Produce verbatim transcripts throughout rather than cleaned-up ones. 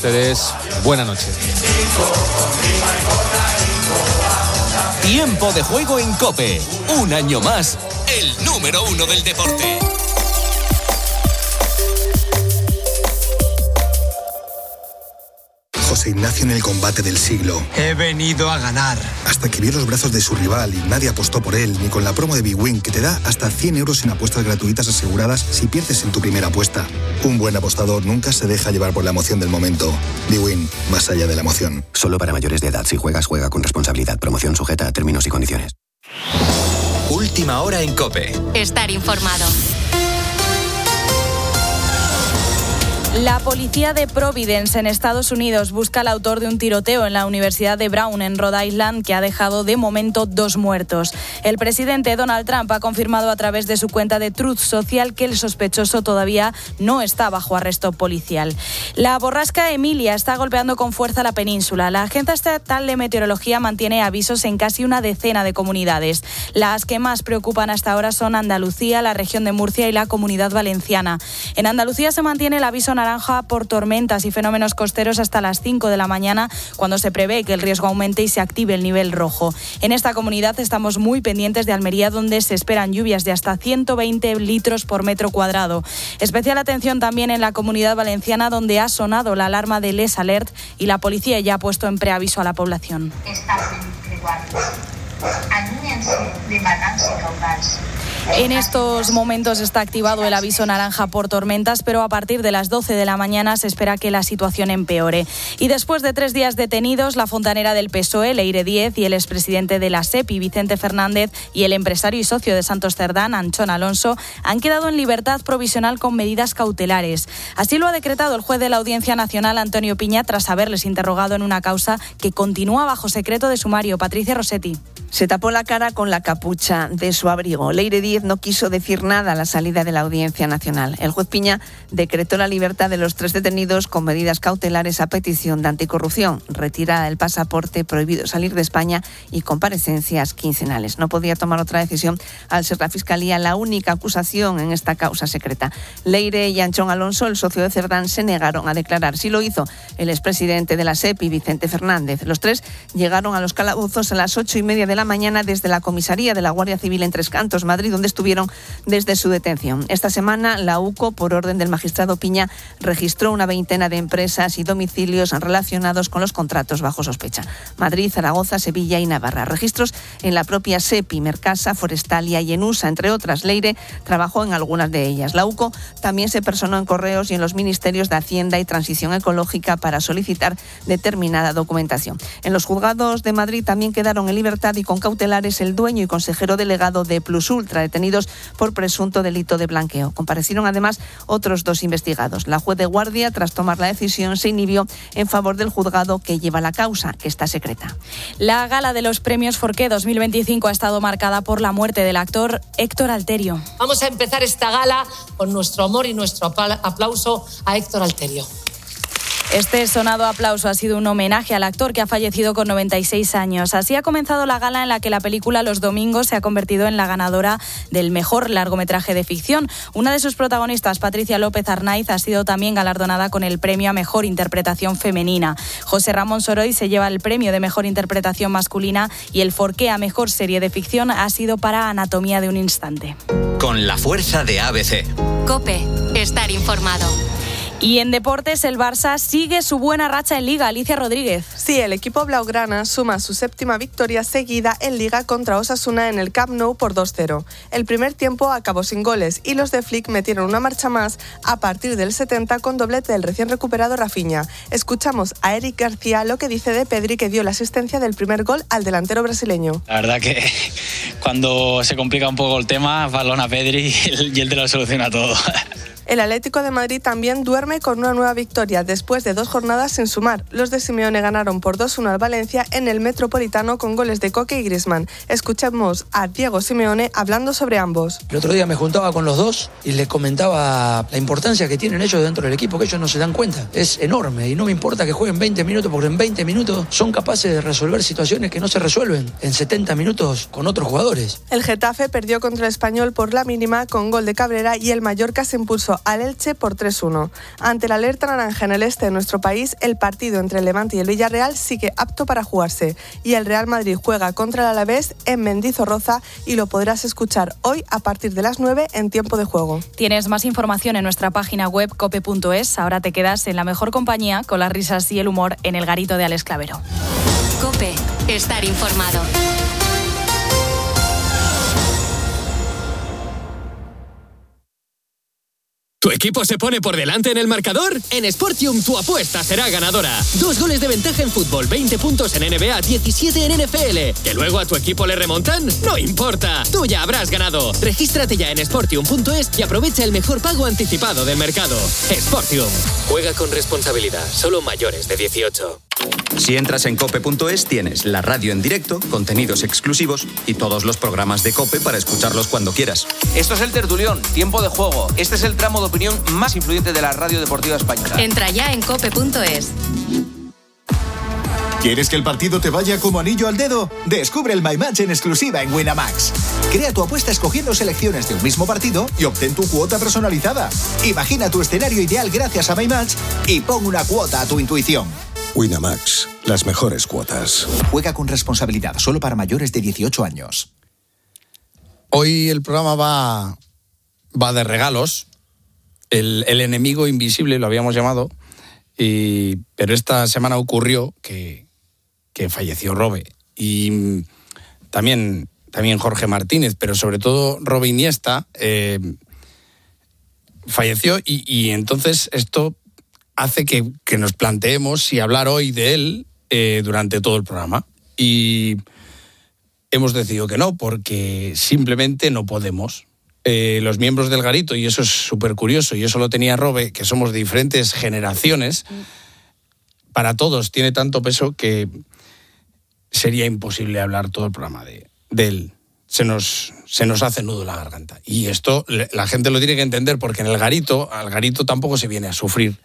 ustedes buena noche. Tiempo de juego en COPE. Un año más, el número uno del deporte. José Ignacio en el combate del siglo. He venido a ganar. Hasta que vio los brazos de su rival y nadie apostó por él, ni con la promo de Big Win, que te da hasta cien euros en apuestas gratuitas aseguradas si pierdes en tu primera apuesta. Un buen apostador nunca se deja llevar por la emoción del momento. Big Win, más allá de la emoción. Solo para mayores de edad. Si juegas, juega con responsabilidad. Promoción sujeta a términos y condiciones. Última hora en COPE. Estar informado. La policía de Providence, en Estados Unidos, busca al autor de un tiroteo en la Universidad de Brown, en Rhode Island, que ha dejado de momento dos muertos. El presidente Donald Trump ha confirmado a través de su cuenta de Truth Social que el sospechoso todavía no está bajo arresto policial. La borrasca Emilia está golpeando con fuerza la península. La Agencia Estatal de Meteorología mantiene avisos en casi una decena de comunidades. Las que más preocupan hasta ahora son Andalucía, la región de Murcia y la Comunidad Valenciana. En Andalucía se mantiene el aviso naranja por tormentas y fenómenos costeros hasta las cinco de la mañana, cuando se prevé que el riesgo aumente y se active el nivel rojo. En esta comunidad estamos muy pendientes de Almería, donde se esperan lluvias de hasta ciento veinte litros por metro cuadrado. Especial atención también en la Comunidad Valenciana, donde ha sonado la alarma de Les Alert y la policía ya ha puesto en preaviso a la población. En estos momentos está activado el aviso naranja por tormentas, pero a partir de las doce de la mañana se espera que la situación empeore. Y después de tres días detenidos, la fontanera del P S O E, Leire Díez, y el expresidente de la SEPI, Vicente Fernández, y el empresario y socio de Santos Cerdán, Anchón Alonso, han quedado en libertad provisional con medidas cautelares. Así lo ha decretado el juez de la Audiencia Nacional, Antonio Piña, tras haberles interrogado en una causa que continúa bajo secreto de sumario. Patricia Rossetti. Se tapó la cara con la capucha de su abrigo. Leire Díez no quiso decir nada a la salida de la Audiencia Nacional. El juez Piña decretó la libertad de los tres detenidos con medidas cautelares a petición de Anticorrupción, retirada del pasaporte, prohibido salir de España y comparecencias quincenales. No podía tomar otra decisión al ser la Fiscalía la única acusación en esta causa secreta. Leire y Anchón Alonso, el socio de Cerdán, se negaron a declarar. Sí lo hizo el expresidente de la SEPI, Vicente Fernández. Los tres llegaron a los calabozos a las ocho y media de la mañana desde la comisaría de la Guardia Civil en Tres Cantos, Madrid, donde estuvieron desde su detención. Esta semana, la UCO, por orden del magistrado Piña, registró una veintena de empresas y domicilios relacionados con los contratos bajo sospecha. Madrid, Zaragoza, Sevilla y Navarra. Registros en la propia SEPI, Mercasa, Forestalia y Enusa, entre otras. Leire trabajó en algunas de ellas. La UCO también se personó en Correos y en los ministerios de Hacienda y Transición Ecológica para solicitar determinada documentación. En los juzgados de Madrid también quedaron en libertad y con cautelares el dueño y consejero delegado de Plus Ultra, detenidos por presunto delito de blanqueo. Comparecieron además otros dos investigados. La juez de guardia, tras tomar la decisión, se inhibió en favor del juzgado que lleva la causa, que está secreta. La gala de los premios Forqué dos mil veinticinco ha estado marcada por la muerte del actor Héctor Alterio. Vamos a empezar esta gala con nuestro amor y nuestro aplauso a Héctor Alterio. Este sonado aplauso ha sido un homenaje al actor que ha fallecido con noventa y seis años. Así ha comenzado la gala en la que la película Los Domingos se ha convertido en la ganadora del mejor largometraje de ficción. Una de sus protagonistas, Patricia López Arnaiz, ha sido también galardonada con el premio a mejor interpretación femenina. José Ramón Soroy se lleva el premio de mejor interpretación masculina y el Forqué a mejor serie de ficción ha sido para Anatomía de un instante. Con la fuerza de A B C. COPE. Estar informado. Y en deportes, el Barça sigue su buena racha en Liga. Alicia Rodríguez. Sí, el equipo blaugrana suma su séptima victoria seguida en Liga contra Osasuna en el Camp Nou por dos cero. El primer tiempo acabó sin goles y los de Flick metieron una marcha más a partir del setenta con doblete del recién recuperado Rafinha. Escuchamos a Eric García lo que dice de Pedri, que dio la asistencia del primer gol al delantero brasileño. La verdad que cuando se complica un poco el tema, balón a Pedri y él te lo soluciona todo. El Atlético de Madrid también duerme con una nueva victoria después de dos jornadas sin sumar. Los de Simeone ganaron por dos uno al Valencia en el Metropolitano con goles de Coque y Griezmann. Escuchemos a Diego Simeone hablando sobre ambos. El otro día me juntaba con los dos y les comentaba la importancia que tienen ellos dentro del equipo, que ellos no se dan cuenta. Es enorme y no me importa que jueguen veinte minutos, porque en veinte minutos son capaces de resolver situaciones que no se resuelven en setenta minutos con otros jugadores. El Getafe perdió contra el Español por la mínima con gol de Cabrera y el Mallorca se impulsó impuso al Elche por tres uno. Ante la alerta naranja en el este de nuestro país, el partido entre el Levante y el Villarreal sigue apto para jugarse y el Real Madrid juega contra el Alavés en Mendizorroza y lo podrás escuchar hoy a partir de las nueve en tiempo de juego. Tienes más información en nuestra página web cope punto es. Ahora te quedas en la mejor compañía con las risas y el humor en el garito de Alex Clavero. COPE, estar informado. ¿Tu equipo se pone por delante en el marcador? En Sportium tu apuesta será ganadora. Dos goles de ventaja en fútbol, veinte puntos en N B A, diecisiete en N F L. ¿Que luego a tu equipo le remontan? No importa, tú ya habrás ganado. Regístrate ya en sportium punto es y aprovecha el mejor pago anticipado del mercado. Sportium. Juega con responsabilidad, solo mayores de dieciocho. Si entras en cope punto es tienes la radio en directo, contenidos exclusivos y todos los programas de COPE para escucharlos cuando quieras. Esto es El Tertulión, tiempo de juego. Este es el tramo de opinión más influyente de la radio deportiva española. Entra ya en cope punto es. ¿Quieres que el partido te vaya como anillo al dedo? Descubre el My Match en exclusiva en Winamax. Crea tu apuesta escogiendo selecciones de un mismo partido y obtén tu cuota personalizada. Imagina tu escenario ideal gracias a My Match y pon una cuota a tu intuición. Winamax, las mejores cuotas. Juega con responsabilidad, solo para mayores de dieciocho años. Hoy el programa va, va de regalos. El, el enemigo invisible lo habíamos llamado. Y, pero esta semana ocurrió que, que falleció Robe. Y también, también Jorge Martínez, pero sobre todo Robe Iniesta eh, falleció. Y, y entonces esto hace que, que nos planteemos si hablar hoy de él eh, durante todo el programa. Y hemos decidido que no, porque simplemente no podemos. Eh, los miembros del Garito, y eso es súper curioso, y eso lo tenía Robe, que somos de diferentes generaciones, para todos tiene tanto peso que sería imposible hablar todo el programa de, de él. Se nos, se nos hace nudo la garganta. Y esto la gente lo tiene que entender, porque en el Garito, al Garito tampoco se viene a sufrir.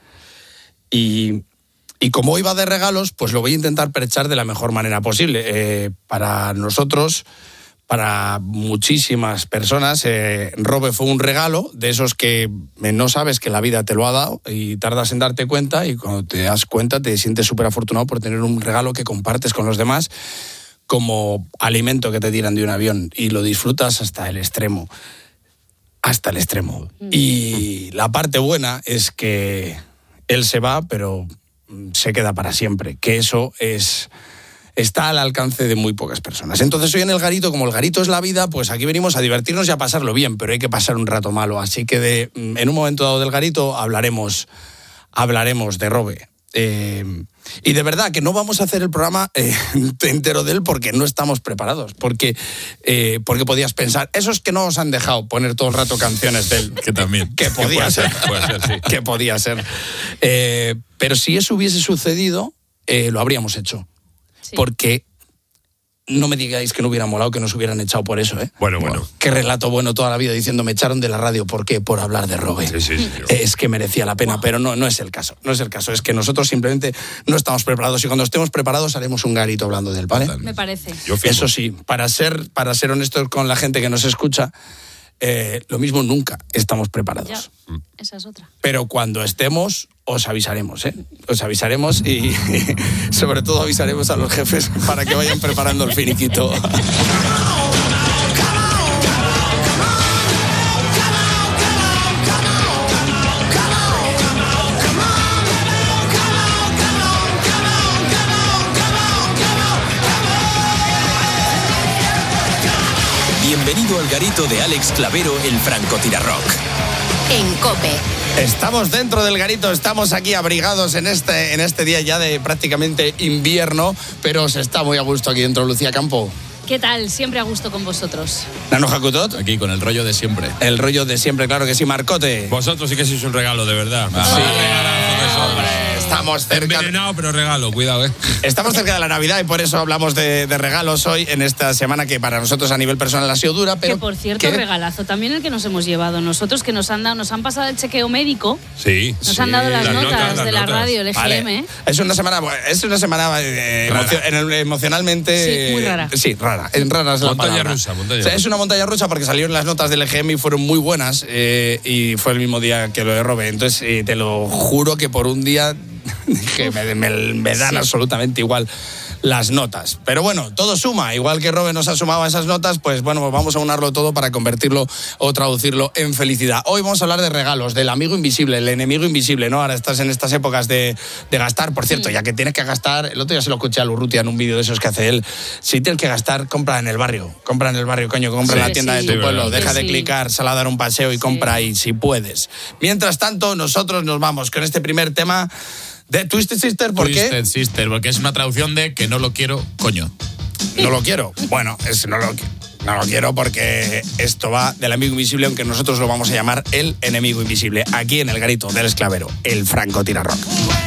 Y, y como hoy va de regalos, pues lo voy a intentar perchar de la mejor manera posible. Eh, para nosotros, para muchísimas personas, eh, Robe fue un regalo de esos que no sabes que la vida te lo ha dado y tardas en darte cuenta, y cuando te das cuenta te sientes súper afortunado por tener un regalo que compartes con los demás como alimento que te tiran de un avión y lo disfrutas hasta el extremo. Hasta el extremo. Y la parte buena es que él se va, pero se queda para siempre, que eso es, está al alcance de muy pocas personas. Entonces hoy en el Garito, como el Garito es la vida, pues aquí venimos a divertirnos y a pasarlo bien, pero hay que pasar un rato malo. Así que de, en un momento dado del Garito hablaremos, hablaremos de Robe. Eh, y de verdad que no vamos a hacer el programa eh, entero de él porque no estamos preparados, porque, eh, porque podías pensar, esos que no os han dejado poner todo el rato canciones de él, que también que podía puede ser, ser, puede ser sí. que podía ser eh, pero si eso hubiese sucedido eh, lo habríamos hecho, sí. Porque no me digáis que no hubiera molado que nos hubieran echado por eso, ¿eh? Bueno, bueno. Qué relato bueno toda la vida diciendo me echaron de la radio. ¿Por qué? Por hablar de Robe. Sí, sí, sí, es que merecía la pena, wow. Pero no, no es el caso. No es el caso. Es que nosotros simplemente no estamos preparados y cuando estemos preparados haremos un Garito hablando del ¿vale? Me parece. Eso sí, para ser, para ser honestos con la gente que nos escucha, eh, lo mismo nunca estamos preparados. Ya, esa es otra. Pero cuando estemos, os avisaremos, ¿eh? Os avisaremos y, y sobre todo avisaremos a los jefes para que vayan preparando el finiquito. Bienvenido al Garito de Alex Clavero, el francotirarrock. En COPE. Estamos dentro del Garito, estamos aquí abrigados en este, en este día ya de prácticamente invierno, pero se está muy a gusto aquí dentro. Lucía Campo. ¿Qué tal? Siempre a gusto con vosotros. Nano Jacutot. Aquí con el rollo de siempre. El rollo de siempre, claro que sí. Marcote. Vosotros sí que sois un regalo, de verdad. Sí, hombre, estamos cerca. Envenenado, pero regalo, cuidado, ¿eh? Estamos cerca de la Navidad y por eso hablamos de, de regalos hoy en esta semana que para nosotros a nivel personal ha sido dura, pero... Que por cierto, ¿qué? regalazo también el que nos hemos llevado nosotros, que nos han dado, nos han pasado el chequeo médico. Sí. Nos sí. han dado las, las notas, notas las de la notas. radio, el E G M. Vale. Es una semana, es una semana eh, emocio- en el- emocionalmente... Sí, muy rara. Sí, rara. En rara es la Montaña palabra. rusa, montaña O sea, rusa. es una montaña rusa porque salieron las notas del E G M y fueron muy buenas eh, y fue el mismo día que lo de Robe. Entonces, eh, te lo juro que por un día que me, me- me dan Sí. absolutamente igual las notas. Pero bueno, todo suma. Igual que Robe nos ha sumado a esas notas, pues bueno, pues vamos a unarlo todo para convertirlo o traducirlo en felicidad. Hoy vamos a hablar de regalos, del amigo invisible, el enemigo invisible, ¿no? Ahora estás en estas épocas de, de gastar. Por cierto, ya que tienes que gastar, el otro día se lo escuché a Lurrutia en un vídeo de esos que hace él, si tienes que gastar, compra en el barrio. Compra en el barrio, coño, compra Sí, en la tienda sí. de tu Sí, pueblo. verdad. Deja de Sí. clicar, sal a dar un paseo y compra ahí, si puedes. Mientras tanto, nosotros nos vamos con este primer tema de Twisted Sister, ¿por qué? Twisted Sister, porque es una traducción de que no lo quiero, coño. No lo quiero. Bueno, es, no, lo, no lo quiero porque esto va del amigo invisible, aunque nosotros lo vamos a llamar el enemigo invisible. Aquí en el garito del esclavero, el Franco Tirarrock.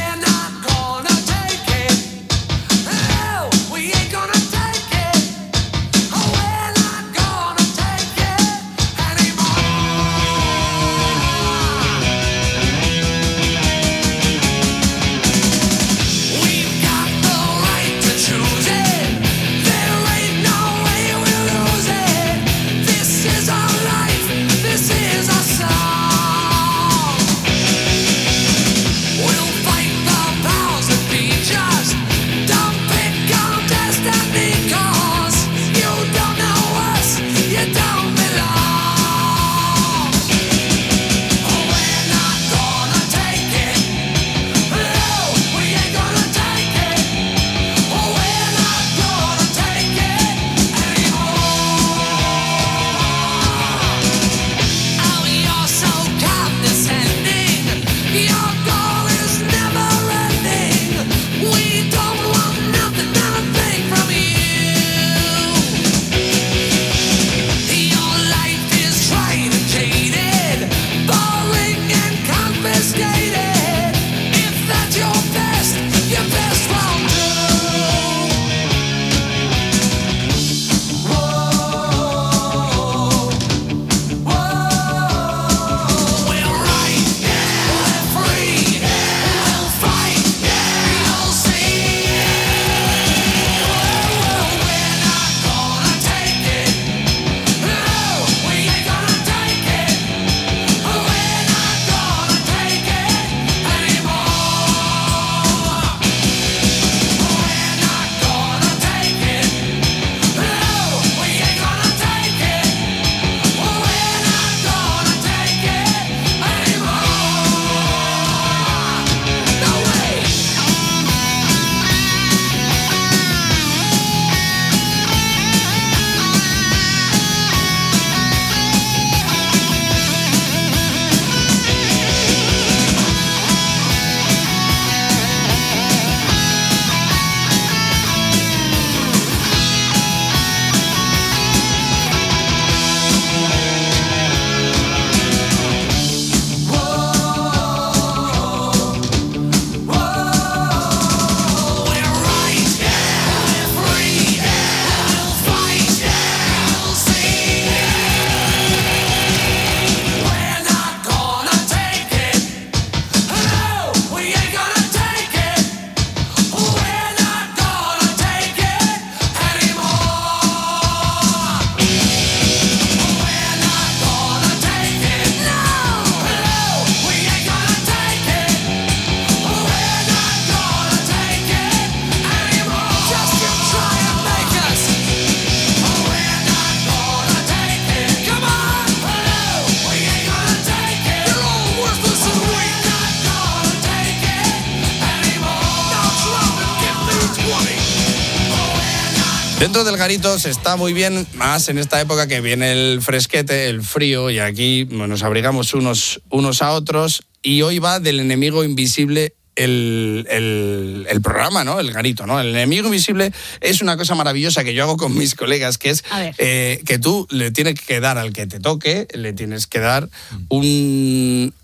Dentro del garito se está muy bien, más en esta época que viene el fresquete, el frío, y aquí nos abrigamos unos, unos a otros. Y hoy va del enemigo invisible el, el, el programa, ¿no? El garito, ¿no? El enemigo invisible es una cosa maravillosa que yo hago con mis colegas, que es eh, que tú le tienes que dar al que te toque, le tienes que dar un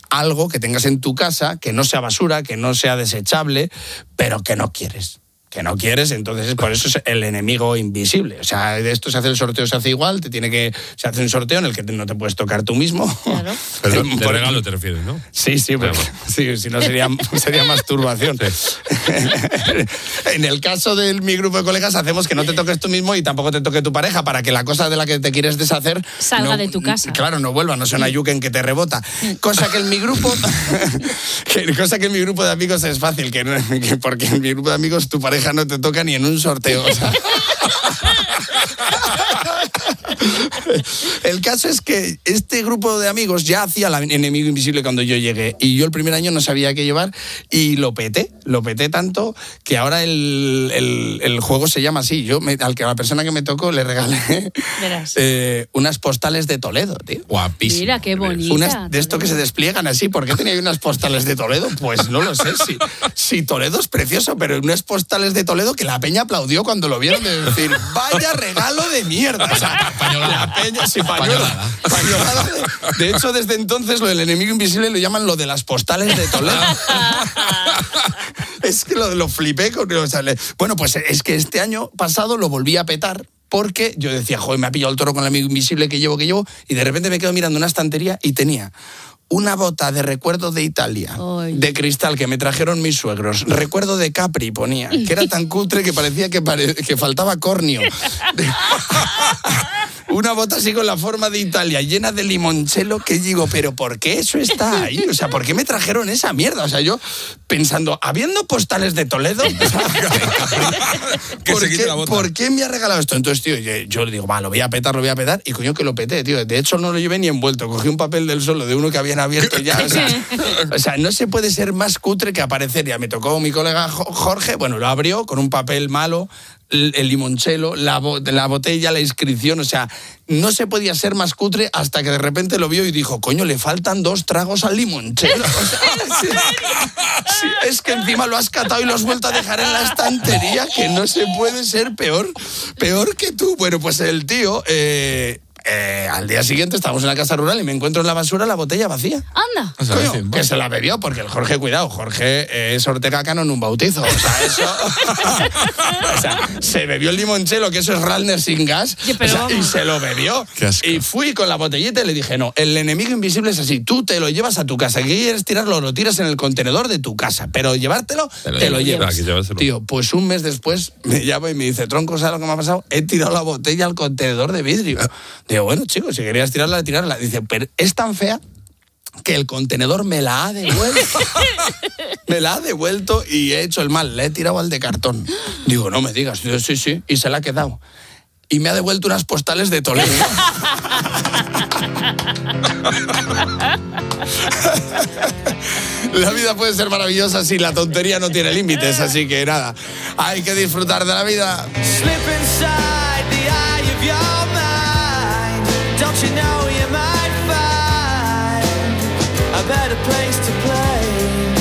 algo que tengas en tu casa, que no sea basura, que no sea desechable, pero que no quieres. Que no quieres, entonces por eso es el enemigo invisible. O sea, de esto se hace el sorteo, se hace igual, te tiene que se hace un sorteo en el que no te puedes tocar tú mismo. Claro. Pero de por regalo te refieres, ¿no? Sí, sí, porque, sí, si no sería, sería masturbación. Sí. En el caso de mi grupo de colegas hacemos que no te toques tú mismo y tampoco te toque tu pareja, para que la cosa de la que te quieres deshacer salga no, de tu casa. Claro, no vuelva, no sea una yuca en que te rebota. Cosa que en mi grupo que, cosa que en mi grupo de amigos es fácil, que, que porque en mi grupo de amigos tu pareja no te toca ni en un sorteo. O sea. El caso es que este grupo de amigos ya hacía el enemigo invisible cuando yo llegué, y yo el primer año no sabía qué llevar y lo peté, lo peté tanto que ahora el, el, el juego se llama así. Yo me, al que a la persona que me tocó le regalé eh, unas postales de Toledo, tío. Guapísimo. Mira, qué bonita. Unas de esto que se despliegan así. ¿Por qué tenía yo unas postales de Toledo? Pues no lo sé. Si, si Toledo es precioso, pero unas postales de Toledo que la peña aplaudió cuando lo vieron, de decir, vaya regalo de mierda. O sea, la peña, sí, pañolada. Pañolada. De, de hecho, desde entonces lo del enemigo invisible lo llaman lo de las postales de Toledo. Es que lo, lo flipé con... O sea, le, bueno, pues es que este año pasado lo volví a petar, porque yo decía, joder, me ha pillado el toro con el enemigo invisible que llevo, que llevo, y de repente me quedo mirando una estantería y tenía una bota de recuerdo de Italia, Ay. de cristal, que me trajeron mis suegros. Recuerdo de Capri ponía, que era tan cutre que parecía que, pare... que faltaba cornio. Una bota así con la forma de Italia, llena de limoncello, que digo, pero ¿por qué eso está ahí? O sea, ¿por qué me trajeron esa mierda? O sea, yo pensando, habiendo postales de Toledo, o sea, ¿por, qué, ¿por qué me ha regalado esto? Entonces, tío, yo, yo le digo, va, lo voy a petar, lo voy a petar, y coño que lo peté, tío. De hecho, no lo llevé ni envuelto, cogí un papel del Solo de uno que habían abierto ya. O sea, o sea, no se puede ser más cutre que aparecer. Ya me tocó mi colega Jorge, bueno, lo abrió con un papel malo, el limoncello, la, bo- la botella, la inscripción, o sea, no se podía ser más cutre hasta que de repente lo vio y dijo, coño, le faltan dos tragos al limoncello. O sea, sí, sí, es que encima lo has catado y lo has vuelto a dejar en la estantería, que no se puede ser peor, peor que tú. Bueno, pues el tío... Eh, Eh, al día siguiente estábamos en la casa rural y me encuentro en la basura la botella vacía. Anda. Coño, que se la bebió, porque el Jorge, cuidado, Jorge eh, es Ortega Cano en un bautizo. O sea, eso... o sea, se bebió el limoncello, que eso es Ralner sin gas, sí, o sea, y se lo bebió. Y fui con la botellita y le dije, no, el enemigo invisible es así, tú te lo llevas a tu casa, que quieres tirarlo, lo tiras en el contenedor de tu casa, pero llevártelo, te lo, te lo llevas. Tío, pues un mes después me llama y me dice, tronco, ¿sabes lo que me ha pasado? He tirado la botella al contenedor de vidrio. Digo, bueno, chicos, si querías tirarla, tirarla. Dice, pero es tan fea que el contenedor me la ha devuelto. Me la ha devuelto y he hecho el mal, le he tirado al de cartón. Digo, no me digas. Digo, sí, sí, y se la ha quedado. Y me ha devuelto unas postales de Toledo. La vida puede ser maravillosa si la tontería no tiene límites, así que nada, hay que disfrutar de la vida. Don't you know you might find a better place to play?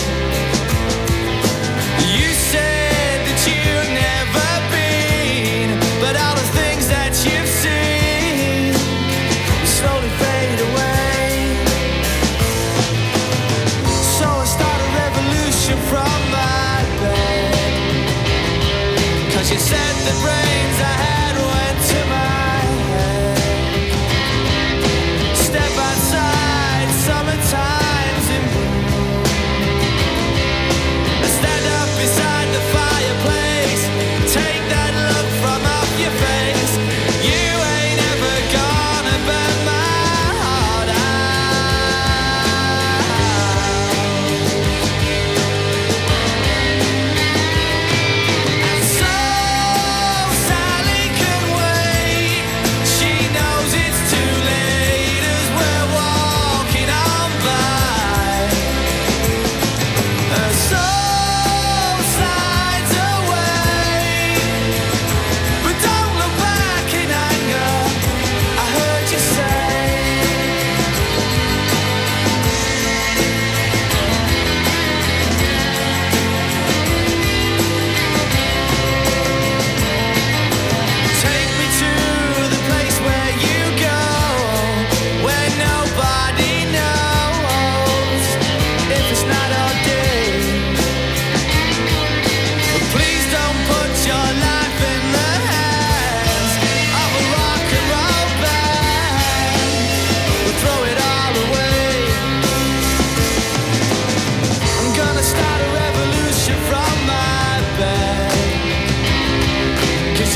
You said that you've never been, but all the things that you've seen slowly fade away. So I start a revolution from my bed, 'cause you said the brains I had went to my head. Step outside, summertime's in bloom. Stand up beside the fireplace, take that look from off your face. You ain't ever gonna burn my heart out. And so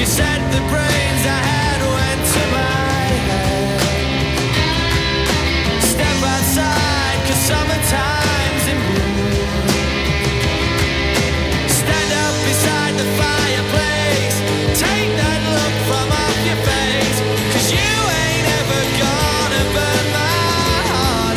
She said the brains I had went to my head. Step outside, 'cause summertime's in bloom. Stand up beside the fireplace. Take that look from off your face. 'Cause you ain't ever gonna burn my heart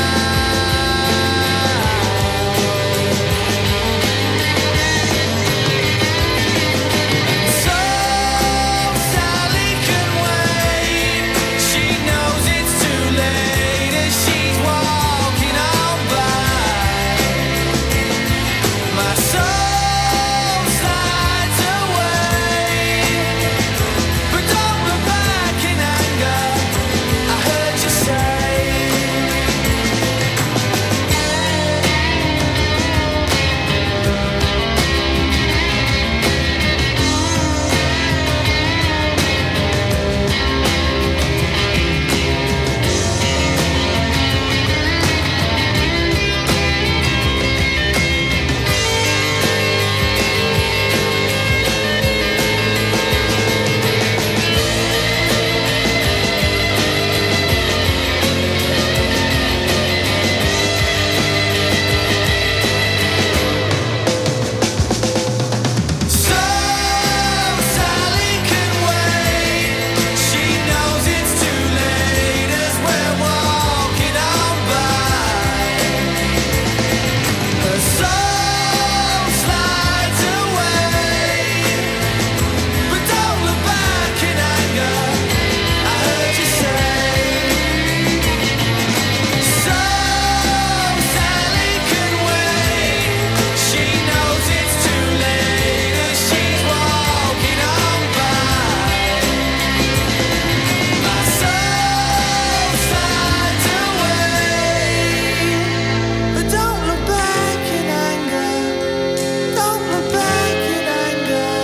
out. So Sally can wait. She knows it's too late as she's walking on by. My soul slides away, but don't look back in anger. I heard you say. So Sally can wait. She knows it's too late as we're walking on by. Her soul slides away, but don't look back in anger. I heard you say. So Sally can wait. She knows it's too late as she's walking on by. My soul slides away, but don't look back in anger. Don't look back in anger.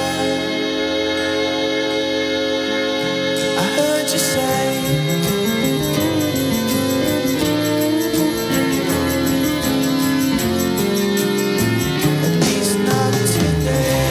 I heard you say. At least not today.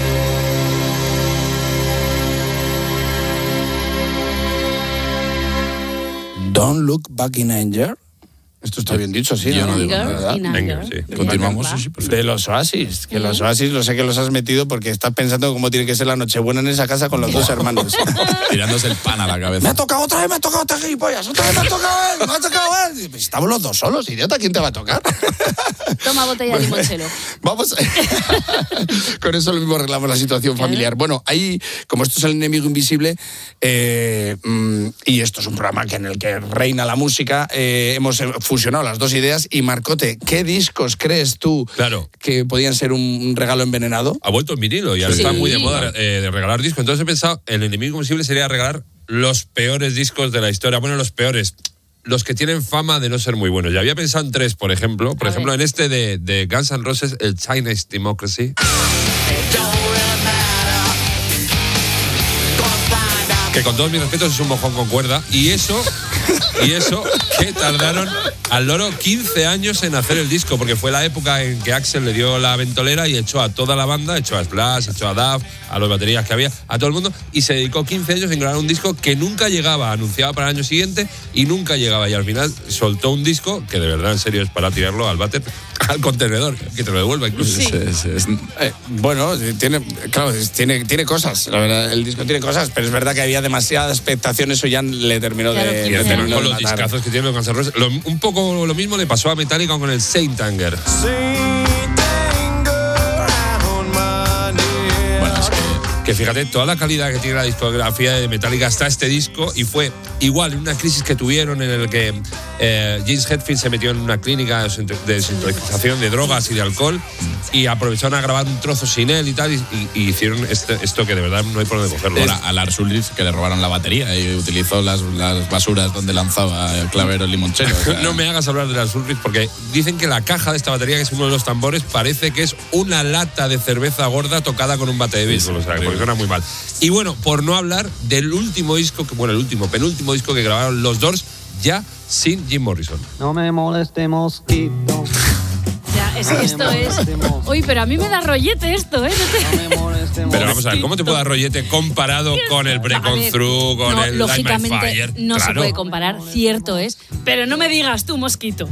Don't look back in anger. Esto está bien dicho, sí. Yo ¿no? no digo ¿Verdad? nada. In anger. Venga, sí. Continuamos. Sí, sí, perfecto. De los Oasis, que los Oasis lo sé que los has metido porque estás pensando cómo tiene que ser la Nochebuena en esa casa con los dos hermanos. Tirándose el pan a la Me cabeza. ha tocado otra vez, me ha tocado otra gilipollas, otra vez me ha tocado él, me ha tocado él. Pues estamos los dos solos, idiota, ¿quién te va a tocar? Toma botella de limonchelo. Vamos, con eso lo mismo arreglamos la situación familiar. Bueno, ahí, como esto es el enemigo invisible, eh, mm, y esto es un programa que en el que reina la música, eh, hemos fusionado las dos ideas. Y Marcote, ¿qué discos crees tú Claro. que podían ser un regalo envenenado? Ha vuelto en vinilo y ahora Sí. está muy de moda eh, de regalar discos. Entonces he pensado, el enemigo invisible sería regalar los peores discos de la historia. Bueno, los peores. Los que tienen fama de no ser muy buenos. Ya había pensado en tres, por ejemplo. Por A ejemplo, ver. en este de, de Guns N' Roses, el Chinese Democracy. Que con todos mis respetos es un mojón con cuerda. Y eso, y eso que tardaron al loro quince años en hacer el disco, porque fue la época en que Axel le dio la ventolera y echó a toda la banda, echó a Slash, echó a Duff, a los baterías que había, a todo el mundo, y se dedicó quince años en grabar un disco que nunca llegaba, anunciaba para el año siguiente y nunca llegaba. Y al final soltó un disco que de verdad, en serio, es para tirarlo al váter, al contenedor, que te lo devuelva incluso. Sí. Es- es- eh, bueno, tiene, claro, es- tiene, tiene cosas. La verdad, el disco tiene cosas, pero es verdad que había demasiada expectación. Eso ya le terminó Claro, de, quince le Y terminó con de los matar. discazos que tiene los Guns N' Roses. Lo- un poco lo mismo le pasó a Metallica con el Saint Anger. Bueno, es que, que fíjate, toda la calidad que tiene la discografía de Metallica hasta este disco, y fue igual en una crisis que tuvieron en el que eh, James Hetfield se metió en una clínica de desintoxicación de drogas y de alcohol y aprovecharon a grabar un trozo sin él y tal, y, y- y hicieron este- esto que de verdad no hay por dónde cogerlo. Ahora, a Lars Ulrich que le robaron la batería y utilizó las, las basuras donde lanzaba el clavero el limonchelo. O sea, No me hagas hablar de las Ulrich porque dicen que la caja de esta batería, que es uno de los tambores, parece que es una lata de cerveza gorda tocada con un bate de béisbol, o sea, porque suena muy mal. Y bueno, por no hablar del último disco, que bueno, el último, penúltimo disco que grabaron los Doors ya sin Jim Morrison. No me moleste, mosquito. Ya, Es que esto es... Uy, pero a mí me da rollete esto, ¿eh? Pero vamos a ver, ¿cómo te puede dar rollete comparado con el Break On Through, con no, el Light My lógicamente Fire? no Claro. se puede comparar, cierto es. Pero no me digas tú, Mosquito.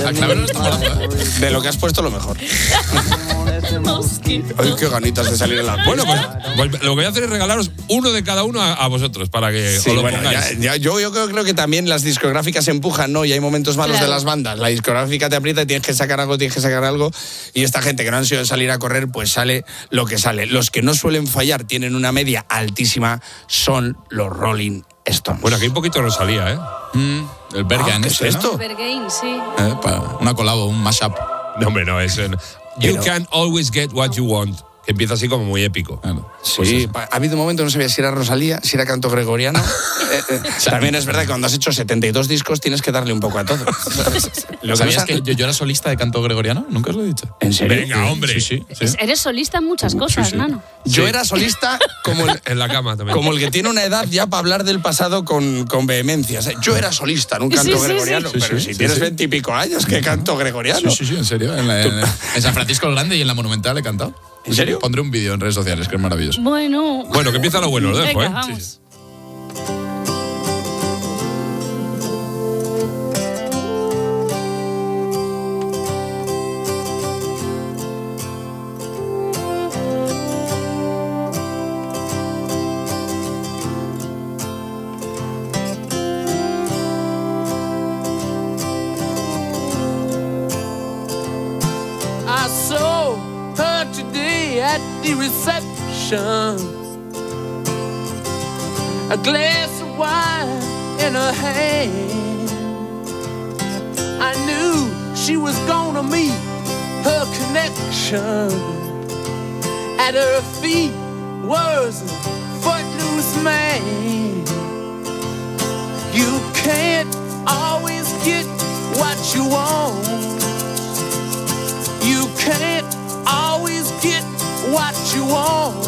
De lo que has puesto, lo mejor. Mosquito. Ay, qué ganitas de salir en la... Bueno, pues, pues lo que voy a hacer es regalaros uno de cada uno a, a vosotros para que Sí, os lo bueno, pongáis. ya- ya- yo, yo creo, creo que también las discográficas empujan, ¿no? Y hay momentos malos Claro. de las bandas. La discográfica te aprieta y tienes que sacar algo, tienes que sacar algo. Y esta gente que no han sido de salir a correr, pues sale lo que sale. Los que no suelen fallar, tienen una media altísima, son los Rolling Stones. Bueno, aquí un poquito Rosalía, ¿eh? Mm, el Bergen, Ah, ¿qué es este, ¿no? esto? Bergain, sí. Eh, para una colabo, un mashup. No, hombre, no, es... en- You Pero- can always get what you want. Que empieza así como muy épico. Sí, Pues eso. pa- ha habido un momento, no sabía si era Rosalía, si era canto gregoriano. Eh, eh, también es verdad que cuando has hecho setenta y dos discos tienes que darle un poco a todo. Lo que ¿Sabías pasa- que yo, yo era solista de canto gregoriano? Nunca os lo he dicho. ¿En serio? Venga, hombre. Sí, sí. sí. Es- Eres solista en muchas cosas, sí. Nano. Yo Sí. era solista como el, En la cama también. como el que tiene una edad ya para hablar del pasado con, con vehemencia. O sea, yo era solista en un canto Sí, sí, gregoriano, sí. pero Sí, si sí, tienes sí. veintipico años, ¿qué canto gregoriano? Sí, sí, sí, en serio. En, la- en- en San Francisco el Grande y en la Monumental he cantado. ¿En serio? Pondré un vídeo en redes sociales, que es maravilloso. Bueno. Bueno, que empieza lo bueno, lo dejo, Venga, ¿eh? vamos. I saw her today at the reception. A glass of wine in her hand. I knew she was gonna meet her connection. At her feet was a footloose man. You can't always get what you want. You can't always get what you want.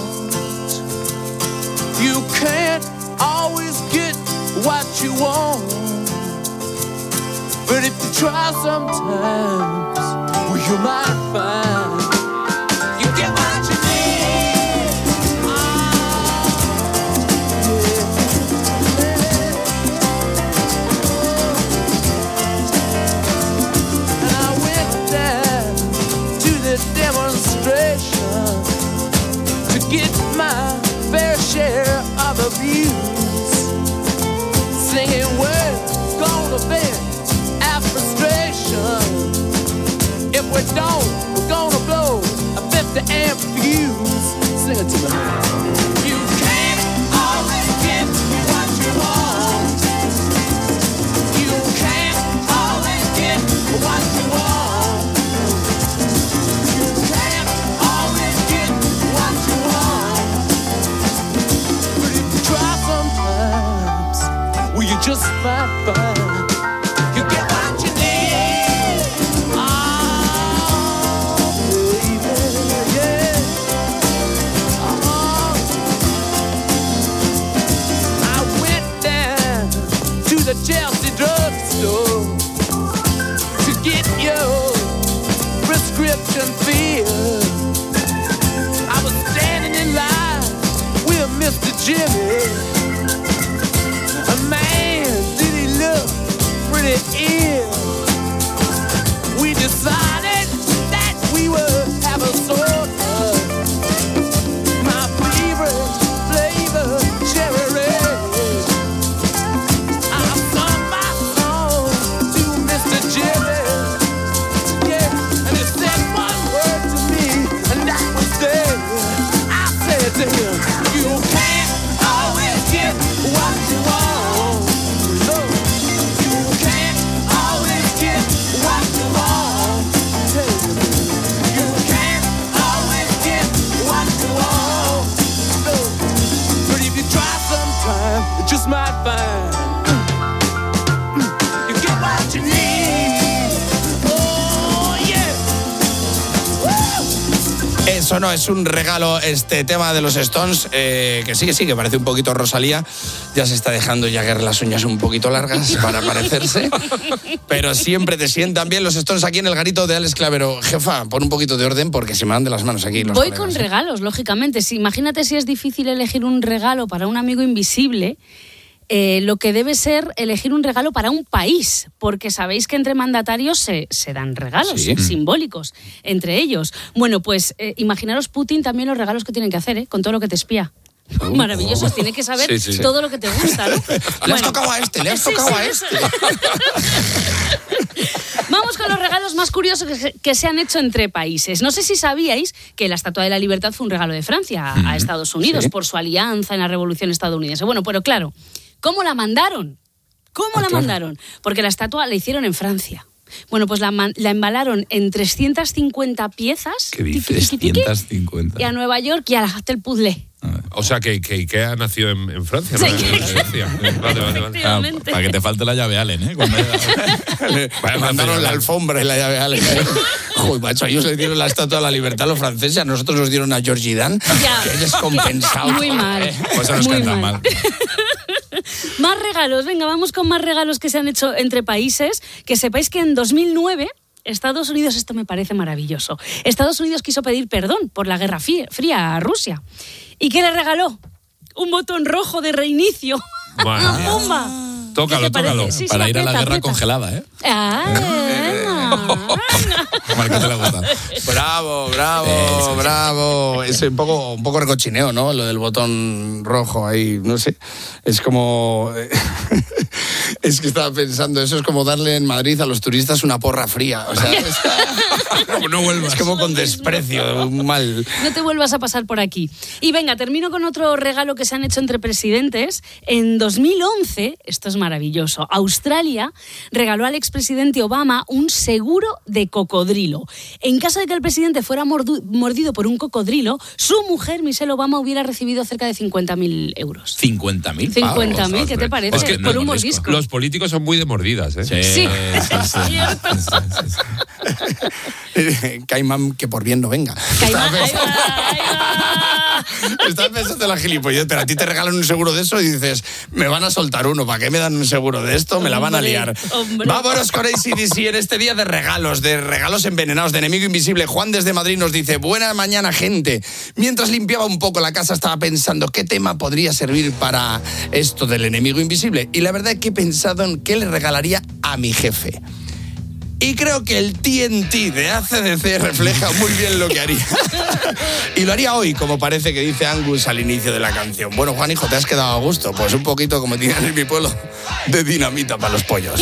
You can't always get what you want. But if you try sometimes, well, you might find you get what you need. And I went down to the demonstration to get my fair share of abuse, singing we're gonna vent our frustration. If we don't, we're gonna blow a fifty amp fuse. Sing it to me. You can't always get what you want. You can't always get what you want. You can't always get what you want. But if you try sometimes, well, you just might find you get what you need. Oh, baby, yeah. Oh. I went down to the Chelsea drugstore to get your prescription filled. I was standing in line with Mister Jimmy. A man, did he look pretty ill? We decided that we would have a soda. My favorite flavor, cherry red. I sung my song to Mister Jimmy. Yeah, and he said one word to me, and that was there. I said to him, you can't always get what you want. No, you can't always get what you want. Hey, you can't always get what you want. No, but if you try sometime, you just might find you get what you need. Oh, yeah. Woo! eso no es un regalo este tema de los Stones, eh, que sí, que sí, que parece un poquito Rosalía. Ya se está dejando Jagger las uñas un poquito largas para parecerse. Pero siempre te sientan bien los Stones aquí en el garito de Alex Clavero. Jefa, pon un poquito de orden porque se me van de las manos aquí los Voy colegas, con ¿eh? regalos, lógicamente. Si, imagínate si es difícil elegir un regalo para un amigo invisible. Eh, lo que debe ser elegir un regalo para un país, porque sabéis que entre mandatarios se, se dan regalos Sí. simbólicos entre ellos. Bueno, pues eh, imaginaros Putin también los regalos que tienen que hacer, ¿eh? Con todo lo que te espía. Uh, Maravilloso, oh. tiene que saber Sí, sí, sí. todo lo que te gusta, ¿no? Le has Bueno. tocado a este, le has Sí, tocado sí, a eso. este. Vamos con los regalos más curiosos que se, que se han hecho entre países. No sé si sabíais que la Estatua de la Libertad fue un regalo de Francia a, a Estados Unidos Sí. por su alianza en la Revolución estadounidense. Bueno, pero claro, ¿cómo la mandaron? ¿Cómo Ah, la claro. mandaron? Porque la estatua la hicieron en Francia. Bueno, pues la, man- la embalaron en trescientas cincuenta piezas. ¿Qué dices? tiqui, tiqui, tiqui, trescientos cincuenta. Y a Nueva York y a hazte el puzzle. O sea, que, que Ikea nació en, en Francia, ¿no? Sí. En Francia. Vale, vale, vale. Ah, para que te falte la llave Allen, ¿eh? Cuando Le mandaron la alfombra y la llave a Alex. Joder, macho, ellos le dieron la Estatua de la Libertad a los franceses, a nosotros nos dieron a Georgie Dan. Ya. Qué descompensado. Muy mal. Pues eso nos Muy canta mal. mal. Más regalos, venga, vamos con más regalos que se han hecho entre países. Que sepáis que en dos mil nueve Estados Unidos, esto me parece maravilloso, Estados Unidos quiso pedir perdón por la Guerra Fría a Rusia. ¿Y qué le regaló? Un botón rojo de reinicio. Madre ¡Una mía. bomba! Tócalo, ¿Qué te parece? tócalo. Sí, sí, Para ir a la aprieta, guerra aprieta. congelada, ¿eh? Ah, Marco te la gusta. Bravo, bravo, bravo. Es un poco, un poco recochineo, ¿no? Lo del botón rojo ahí, no sé. Es como... Es que estaba pensando, eso es como darle en Madrid a los turistas una porra fría. O sea, es, No, no vuelvas. es como con desprecio, mal. No te vuelvas a pasar por aquí. Y venga, termino con otro regalo que se han hecho entre presidentes. En dos mil once, esto es maravilloso, Australia regaló al expresidente Obama un seguro de cocodrilo. En caso de que el presidente fuera mordu- mordido por un cocodrilo, su mujer, Michelle Obama, hubiera recibido cerca de cincuenta mil euros. cincuenta mil cincuenta mil, ¿qué te parece? Es que por no, un mordisco. mordisco. Los políticos son muy de mordidas, ¿eh? Sí, Sí, sí, es sí. cierto. Caimán, que por bien no venga. Caimán, ahí va, ahí va. Estás pensando en la gilipollez, pero a ti te regalan un seguro de eso y dices, me van a soltar uno, ¿para qué me dan un seguro de esto? Me la van a Hombre, liar. hombre. Vámonos con A C D C en este día de regalos, de regalos envenenados, de enemigo invisible. Juan desde Madrid nos dice, buena mañana, gente. Mientras limpiaba un poco la casa estaba pensando qué tema podría servir para esto del enemigo invisible. Y la verdad es que he pensado en qué le regalaría a mi jefe. Y creo que el T N T de A C D C refleja muy bien lo que haría. Y lo haría hoy, como parece que dice Angus al inicio de la canción. Bueno, Juan, hijo, ¿te has quedado a gusto? Pues un poquito, como tienen en mi pueblo, de dinamita para los pollos.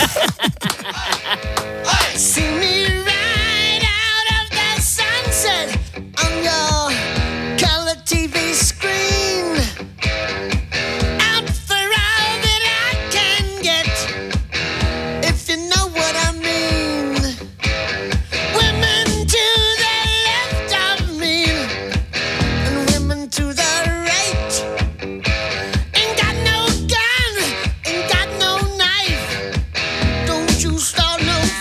See me right out of the sunset on your color T V screen. Out for all that I can get, if you know what I mean. Women to the left of me, and women to the right. Ain't got no gun, ain't got no knife. Don't you start no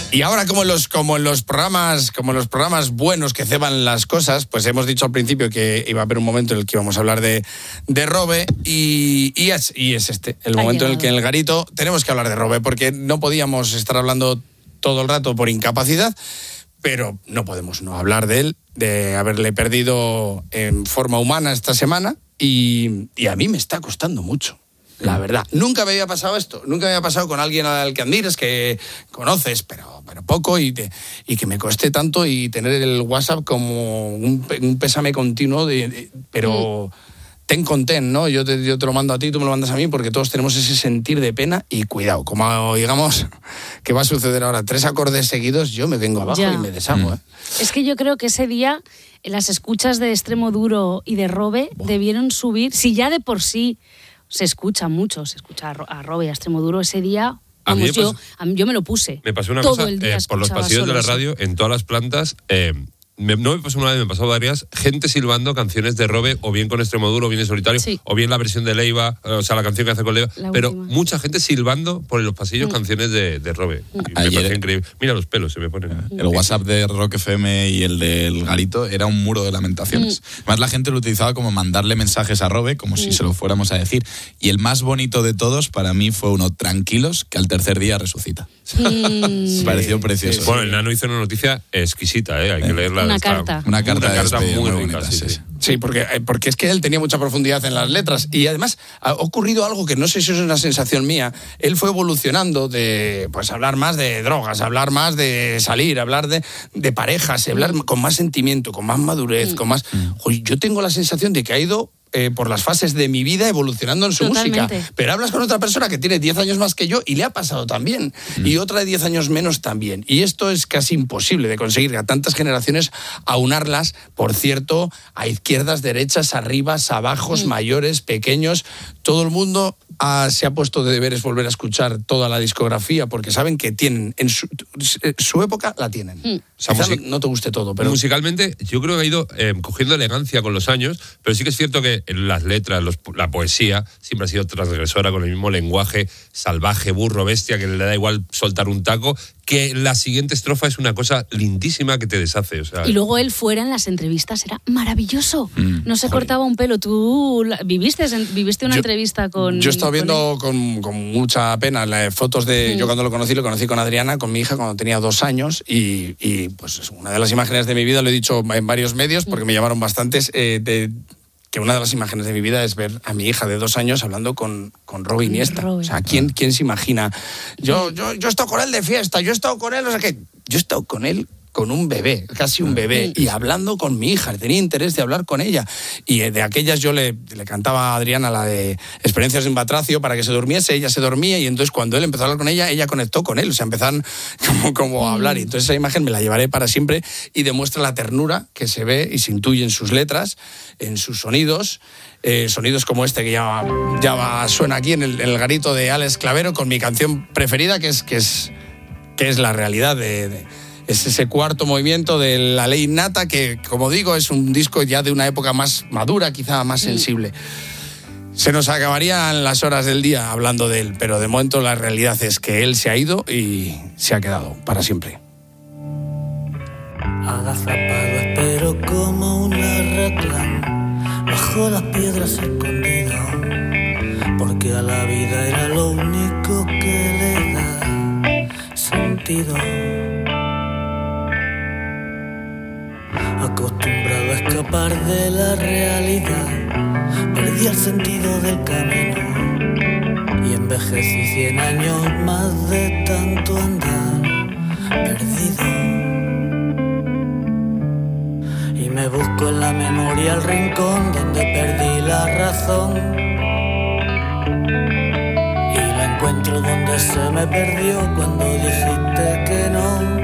Y ahora, como en los, como en los programas, como en los programas buenos que ceban las cosas, pues hemos dicho al principio que iba a haber un momento en el que íbamos a hablar de, de Robe, y, y, es, y es este, el Ha momento llegado. en el que en el garito tenemos que hablar de Robe, porque no podíamos estar hablando todo el rato por incapacidad, pero no podemos no hablar de él, de haberle perdido en forma humana esta semana, y, y a mí me está costando mucho. La verdad, nunca me había pasado esto, nunca me había pasado con alguien al que admires, que conoces, pero, pero poco, y, te, y que me cueste tanto, y tener el WhatsApp como un, un pésame continuo, de, de, pero mm. ten con ten, ¿no? Yo te, yo te lo mando a ti, tú me lo mandas a mí, porque todos tenemos ese sentir de pena, y cuidado, como digamos que va a suceder ahora, tres acordes seguidos, yo me vengo abajo Ya. y me deshago, Mm. ¿eh? Es que yo creo que ese día las escuchas de Extremo Duro y de Robe oh. debieron subir, si ya de por sí se escucha mucho, se escucha a, Ro- a Robe y a Extremo Duro, ese día, A mí vamos, me yo, pasó- a mí- yo me lo puse. Me pasó una Todo cosa, el día eh, por los escuchaba pasillos de solo la eso. radio, en todas las plantas, eh, me- no me pasó una vez, me pasó varias, gente silbando canciones de Robe, o bien con Extremo Duro, o bien en solitario, Sí. o bien la versión de Leiva, o sea, la canción que hace con Leiva, La pero última. mucha gente silbando por los pasillos Mm. canciones de, de Robe. Y me Ayer- parece increíble. Mira los pelos, se me ponen. El WhatsApp de Rock F M y el del Garito era un muro de lamentaciones. Además, la gente lo utilizaba como mandarle mensajes a Robe, como si se lo fuéramos a decir. Y el más bonito de todos, para mí, fue uno tranquilos, que al tercer día resucita. Me pareció precioso. Bueno, el Nano hizo una noticia exquisita, ¿eh? Hay que leerla. Una Está- carta. Una carta Una de carta despedida muy muy rica, bonita, sí, sí, sí. sí. Sí, porque, eh, porque es que él tenía mucha profundidad en las letras, y además ha ocurrido algo que no sé si es una sensación mía. Él fue evolucionando de pues hablar más de drogas, hablar más de salir, hablar de, de parejas, hablar con más sentimiento, con más madurez, con más... Joder, yo tengo la sensación de que ha ido eh, por las fases de mi vida evolucionando en su Totalmente. música. Pero hablas con otra persona que tiene diez años más que yo y le ha pasado también. Y otra de diez años menos también. Y esto es casi imposible de conseguir, a tantas generaciones aunarlas, por cierto, a izquierdas, derechas, arribas, abajos, mayores, pequeños. Todo el mundo ha- se ha puesto de deberes volver a escuchar toda la discografía, porque saben que tienen, en su, su época la tienen. Mm. sea, Quizá music- no, no te guste todo, pero... Musicalmente, yo creo que ha ido eh, cogiendo elegancia con los años, pero sí que es cierto que las letras, los- la poesía, siempre ha sido transgresora, con el mismo lenguaje salvaje, burro, bestia, que le da igual soltar un taco, que la siguiente estrofa es una cosa lindísima que te deshace. O sea, Y luego él fuera en las entrevistas, era maravilloso. Mm, no se cortaba un pelo. Tú la- viviste, en- viviste una Yo- entrevista con... Yo he estado con viendo con, con mucha pena las fotos de... Mm. Yo cuando lo conocí, lo conocí con Adriana, con mi hija, cuando tenía dos años, y, y, pues es una de las imágenes de mi vida, lo he dicho en varios medios, porque me llamaron bastantes, eh, de, que una de las imágenes de mi vida es ver a mi hija de dos años hablando con, con Robe Iniesta. O sea, ¿quién, ¿quién se imagina? Yo, yo, yo he estado con él de fiesta, yo he estado con él, o sea que yo he estado con él con un bebé, casi un bebé, y hablando con mi hija, tenía interés de hablar con ella. Y de aquellas yo le, le cantaba a Adriana la de Experiencias en Batracio para que se durmiese, ella se dormía, y entonces cuando él empezó a hablar con ella, ella conectó con él, o sea, empezaron como, como a hablar, y entonces esa imagen me la llevaré para siempre, y demuestra la ternura que se ve y se intuye en sus letras, en sus sonidos, eh, sonidos como este que ya, ya va- suena aquí en el, en el garito de Alex Clavero, con mi canción preferida, que es, que es, que es La Realidad de... de es ese cuarto movimiento de La Ley Innata, que, como digo, es un disco ya de una época más madura, quizá más sensible. Se nos acabarían las horas del día hablando de él, pero de momento la realidad es que él se ha ido y se ha quedado para siempre. Agazapado espero como un arratlán bajo las piedras escondido, porque a la vida era lo único que le da sentido. Acostumbrado a escapar de la realidad, perdí el sentido del camino y envejecí cien años más de tanto andar perdido. Y me busco en la memoria el rincón donde perdí la razón, y la encuentro donde se me perdió cuando dijiste que no.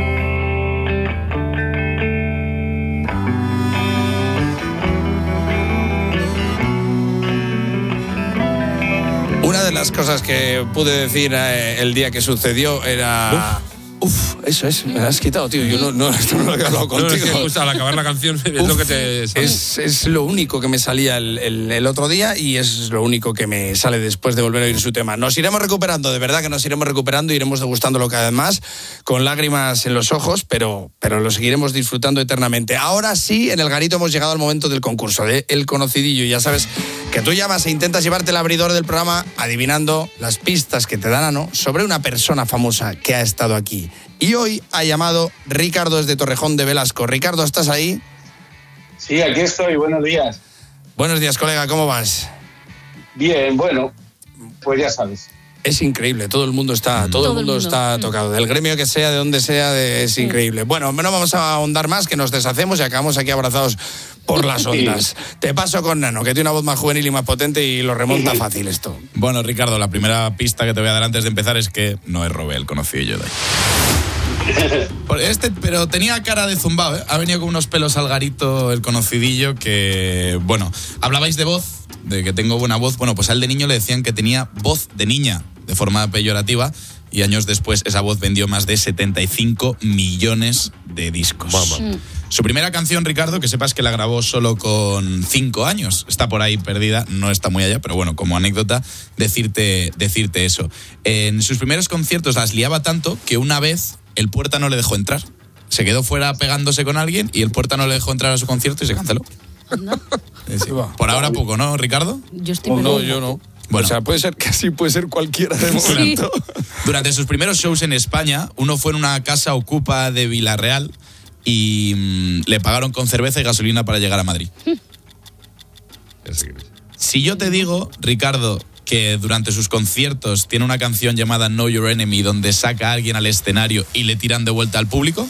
Una de las cosas que pude decir eh, el día que sucedió era... Uf, eso es, me lo has quitado, tío. Yo no, no, esto no lo había hablado contigo. No, es que justo al acabar la canción es Uf, lo que te sale. Es, es lo único que me salía el, el, el otro día y es lo único que me sale después de volver a oír su tema. Nos iremos recuperando, de verdad que nos iremos recuperando, iremos degustándolo cada vez más, con lágrimas en los ojos, pero, pero lo seguiremos disfrutando eternamente. Ahora sí, en el garito hemos llegado al momento del concurso, de El Conocidillo. Ya sabes que tú llamas e intentas llevarte el abridor del programa adivinando las pistas que te dan Ano sobre una persona famosa que ha estado aquí. Y hoy ha llamado Ricardo desde Torrejón de Velasco. Ricardo, ¿estás ahí? Sí, aquí estoy. Buenos días. Buenos días, colega. ¿Cómo vas? Bien, bueno, pues ya sabes. Es increíble, todo el mundo está, todo, todo el mundo, mundo está tocado. Del gremio que sea, de donde sea, de, es increíble. Bueno, no vamos a ahondar más, que nos deshacemos y acabamos aquí abrazados por las ondas. Sí. Te paso con Nano, que tiene una voz más juvenil y más potente y lo remonta sí. fácil esto. Bueno, Ricardo, la primera pista que te voy a dar antes de empezar es que no es Robé, el conocidillo de hoy. Este, pero tenía cara de zumbao, ¿eh? Ha venido con unos pelos al garito el conocidillo que, bueno, hablabais de voz, de que tengo buena voz. Bueno, pues a él de niño le decían que tenía voz de niña, de forma peyorativa, y años después esa voz vendió más de setenta y cinco millones de discos. Mamá. Su primera canción, Ricardo, que sepas que la grabó solo con cinco años. Está por ahí perdida, no está muy allá, pero bueno, como anécdota, decirte, decirte eso. En sus primeros conciertos las liaba tanto que una vez el Puerta no le dejó entrar. Se quedó fuera pegándose con alguien y el Puerta no le dejó entrar a su concierto y se canceló. ¿No? Sí, por ahora poco, ¿no, Ricardo? Yo estoy oh, No, yo no. Bueno, o sea, puede ser que sí, puede ser cualquiera de momento. Sí. Durante sus primeros shows en España, uno fue en una casa ocupa de Villarreal y mmm, le pagaron con cerveza y gasolina para llegar a Madrid. Si yo te digo, Ricardo, que durante sus conciertos tiene una canción llamada Know Your Enemy, donde saca a alguien al escenario y le tiran de vuelta al público.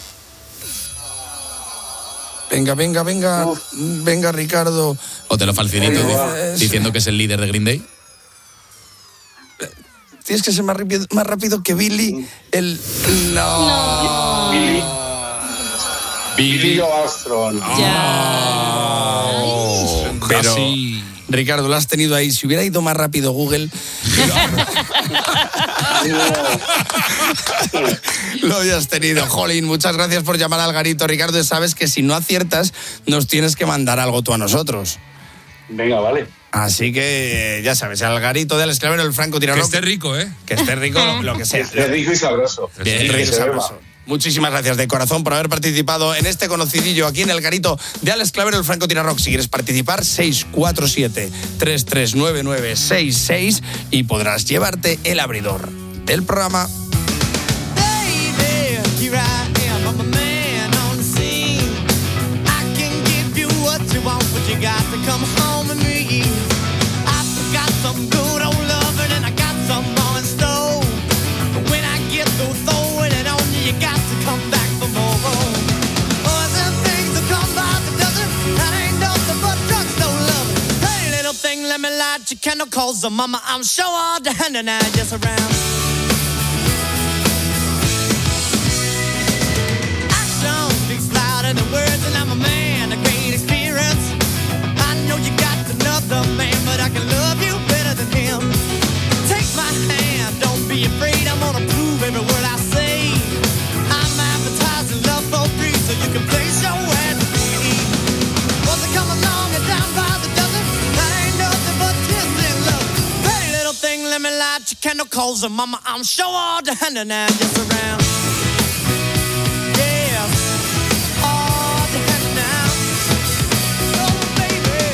Venga, venga, venga, Uf. venga, Ricardo. O te lo facilito eh, diciendo que es el líder de Green Day. Tienes que ser más rápido, más rápido que Billy. El. No. no. Billy. Billy Armstrong. Oh. Pero, Casi. Ricardo, lo has tenido ahí. Si hubiera ido más rápido Google. Lo habías tenido. Jolín, muchas gracias por llamar al garito, Ricardo. Sabes que si no aciertas, nos tienes que mandar algo tú a nosotros. Venga, vale. Así que, ya sabes, al garito de Alex Clavero, el Franco Tirarroc. Que esté rico, ¿eh? Que esté rico, lo que sea. Que esté rico y sabroso. Bien, sí, rico y sabroso. Muchísimas gracias de corazón por haber participado en este conocidillo aquí en el garito de Alex Clavero, el Franco Tirarroc. Si quieres participar, seis cuatro siete, tres tres nueve nueve seis seis y podrás llevarte el abridor del programa. Let me light your candle, cause the mama, I'm sure all the hand and I just around. Action speaks louder than words, and I'm a man of great experience. I know you got another man, but I can love you better than him. Take my hand, don't be afraid, I'm gonna prove every word I say. I'm advertising love for free, so you can place your ad for me. Once I come along and down by the dozen, let me light your candle, cause the mama, I'm sure all the hand and I just around. Yeah, all the hand now. Oh, baby.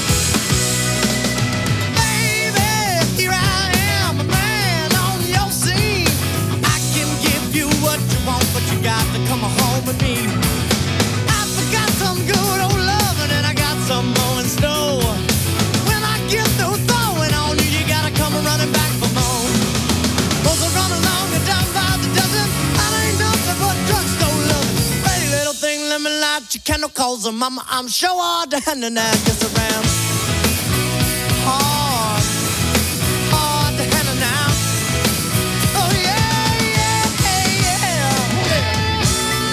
Baby, here I am, a man on your scene. I can give you what you want, but you got to come home with me. I forgot some good old loving and I got some more in store. When I get through throwing on you, you gotta come running back for more. Cause I run along and down by the dozen. I ain't nothing but drugstore loving. Pretty little thing, let me light your candle, cause the mama, I'm sure all the hand and I just around. Hard, hard to handle now. Oh yeah, yeah,